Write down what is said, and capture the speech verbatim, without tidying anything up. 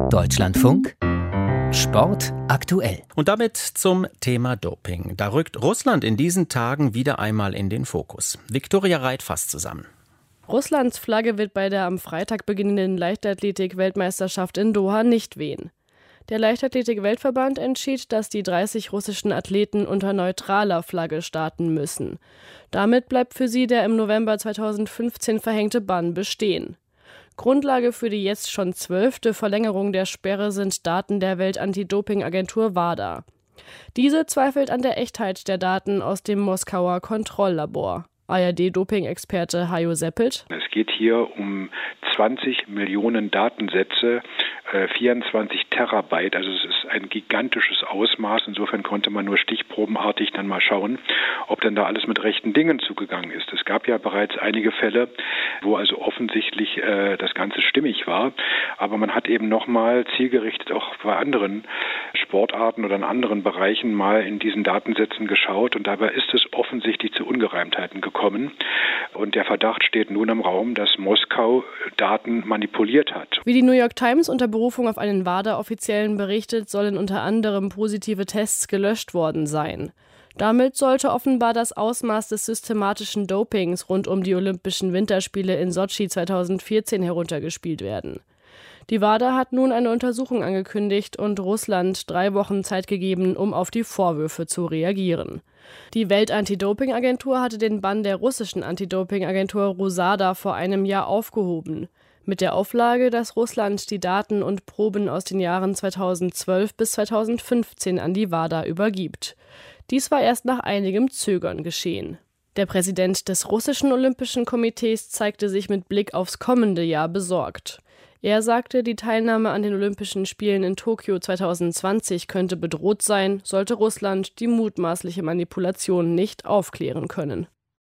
Deutschlandfunk Sport aktuell. Und damit zum Thema Doping. Da rückt Russland in diesen Tagen wieder einmal in den Fokus. Viktoria Reit fasst zusammen. Russlands Flagge wird bei der am Freitag beginnenden Leichtathletik-Weltmeisterschaft in Doha nicht wehen. Der Leichtathletik-Weltverband entschied, dass die dreißig russischen Athleten unter neutraler Flagge starten müssen. Damit bleibt für sie der im November zweitausendfünfzehn verhängte Bann bestehen. Grundlage für die jetzt schon zwölfte Verlängerung der Sperre sind Daten der Welt-Anti-Doping-Agentur WADA. Diese zweifelt an der Echtheit der Daten aus dem Moskauer Kontrolllabor. A R D-Doping-Experte Hajo Seppelt. Es geht hier um zwanzig Millionen Datensätze, äh, vierundzwanzig Terabyte, also es ist ein gigantisches Ausmaß. Insofern konnte man nur stichprobenartig dann mal schauen, ob denn da alles mit rechten Dingen zugegangen ist. Es gab ja bereits einige Fälle, wo also offensichtlich äh, das Ganze stimmig war, aber man hat eben nochmal zielgerichtet auch bei anderen Sportarten oder in anderen Bereichen mal in diesen Datensätzen geschaut und dabei ist es offensichtlich zu Ungereimtheiten gekommen. Und der Verdacht steht nun im Raum, dass Moskau Daten manipuliert hat. Wie die New York Times unter Berufung auf einen WADA-Offiziellen berichtet, sollen unter anderem positive Tests gelöscht worden sein. Damit sollte offenbar das Ausmaß des systematischen Dopings rund um die Olympischen Winterspiele in Sotschi zweitausendvierzehn heruntergespielt werden. Die WADA hat nun eine Untersuchung angekündigt und Russland drei Wochen Zeit gegeben, um auf die Vorwürfe zu reagieren. Die Welt-Anti-Doping-Agentur hatte den Bann der russischen Anti-Doping-Agentur RUSADA vor einem Jahr aufgehoben. Mit der Auflage, dass Russland die Daten und Proben aus den Jahren zweitausendzwölf bis zweitausendfünfzehn an die WADA übergibt. Dies war erst nach einigem Zögern geschehen. Der Präsident des russischen Olympischen Komitees zeigte sich mit Blick aufs kommende Jahr besorgt. Er sagte, die Teilnahme an den Olympischen Spielen in Tokio zweitausendzwanzig könnte bedroht sein, sollte Russland die mutmaßliche Manipulation nicht aufklären können.